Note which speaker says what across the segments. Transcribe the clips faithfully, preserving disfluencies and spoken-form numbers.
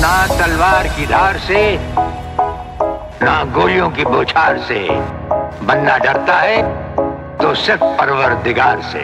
Speaker 1: ना तलवार की धार से, ना गोलियों की बौछार से। बनना डरता है तो सिर्फ परवरदिगार से।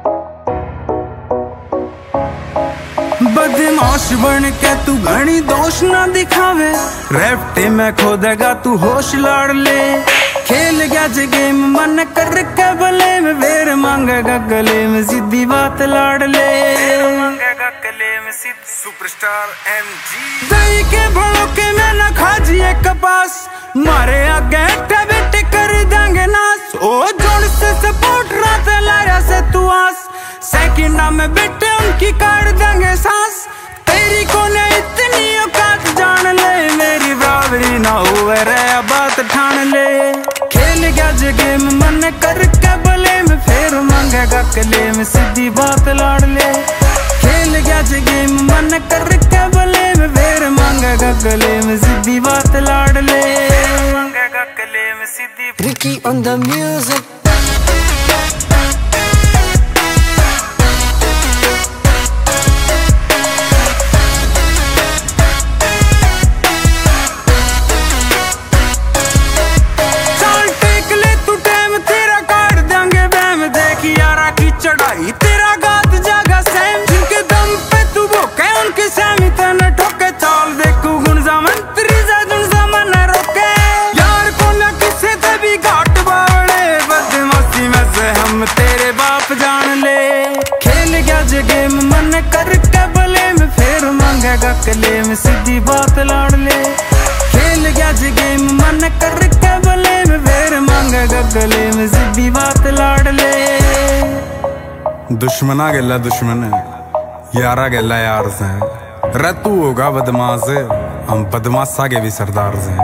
Speaker 2: बदमाश बन के तू घनी दोष ना दिखावे, रेफ्टे में खोदेगा तू होश लाड़ ले। खेल गया जे गेम मन कर के भले में, वेर मांगेगा गले में सीधी बात लाड़ ले। मांगेगा गले में सीधी सुपरस्टार एमजी। दही के भड़ोके में न खाजिए कपास, मारे आगे बेटे कर देंगे नास। ओ जोड़ से सपोर्ट रात लाया से तू आस, सेकंडा में बेटे उनकी काट देंगे सांस। तेरी कोने इतनी औकात जान ले, मेरी बराबरी ना हुए रे बात ठान ले। खेल गया जे गेम मन कर के भले में, फिर मांगेगा गले में सीधी बात लाड़ ले। खेल गया जे गेम मन कर के भले में, फिर मांगेगा गले में सीधी बात लाड़ ले। मांगेगा गले में सीधी।
Speaker 3: Ricky on the music.
Speaker 2: चढ़ाई तेरा गात जागा सैम, जिनके दम पे तू भोके उनके सामी तने ठोके। चाल देखू गुणजा मंत्री जादुन जमाना रोके। यार को न किसे ते भी घाट बावड़े, बदमाशी में से हम तेरे बाप जान ले। खेल गया जे गेम मन कर के भले में, फिर मांगेगा गले में सीधी बात लाड़ ले। खेल गया जे गेम मन कर के भले में, फिर मांगेगा गले में सीधी बात लाड़ ले। दुश्मना गेला दुश्मन है, यारा गेला यार से। रे तू होगा बदमाश, हम बदमाशा के भी सरदार से।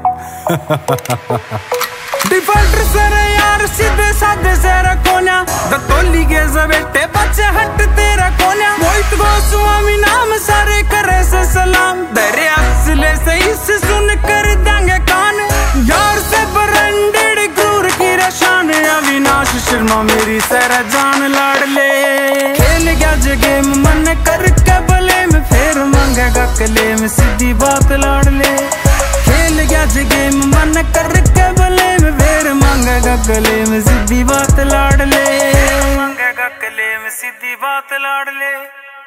Speaker 2: डिफॉल्टर से रे यार सीधे साधे से रखोना, दतोली के बेटे बच्चे हट तेरा कोना। मोहित गोस्वामी नाम सारे करे से सलाम, तेरे असले से इसे सुन कर देंगे कान। यार से ब्रांडेड क्रूर की रशान, अविनाश शर्मा मेरी सारा जान लाड़ ले। खेल गया जे गेम मन कर के भले में, फिर मांगेगा गले में सीधी बात लाड़ ले। खेल गया जे गेम मन कर के भले में, फिर मांगेगा गले में सीधी बात लाड़ ले। मांगेगा गले में सीधी बात लाड़ ले।